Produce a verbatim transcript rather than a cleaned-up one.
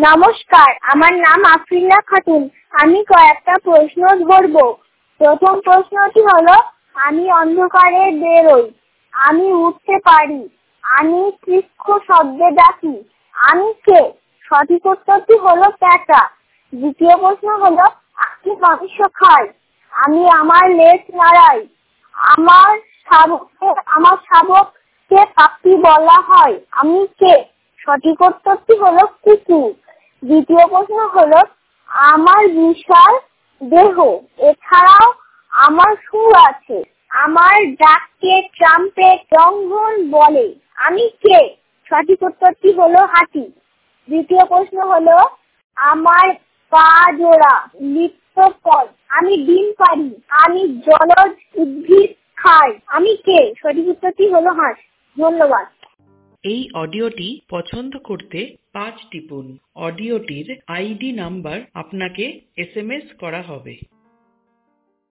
নমস্কার, আমার নাম আফরিনা খাতুন। আমি কয়েকটা প্রশ্ন ধরব। প্রথম প্রশ্নটি হলো, আমি অন্ধকারে বেরোই, আমি উঠতে পারি, আমি তীক্ষ্ণ শব্দে ডাকি, আমি কে? সঠিক উত্তরটি হলো প্যাঁচা। দ্বিতীয় প্রশ্ন হলো, আমি মাংস খাই, আমি আমার লেজ নাড়াই, আমার শাবককে আমার শাবককে পাখি বলা হয়, আমি কে? সঠিক উত্তরটি হলো কুকুর। দ্বিতীয় প্রশ্ন হলো, আমার বিশাল দেহ, এছাড়াও আমার সুর আছে, আমার ডাককে ট্রাম্পেট লঙ্ঘন বলে, আমি কে? সঠিক উত্তরটি হলো হাতি। দ্বিতীয় প্রশ্ন হলো, আমার পা জোড়া, লিপ্তপদ, আমি ডিম পারি, আমি জলজ উদ্ভিদ খাই, আমি কে? সঠিক উত্তরটি হলো হাঁস। ধন্যবাদ। এই অডিওটি পছন্দ করতে পাঁচ টিপুন। অডিওটির আইডি নাম্বার আপনাকে এস এম এস করা হবে।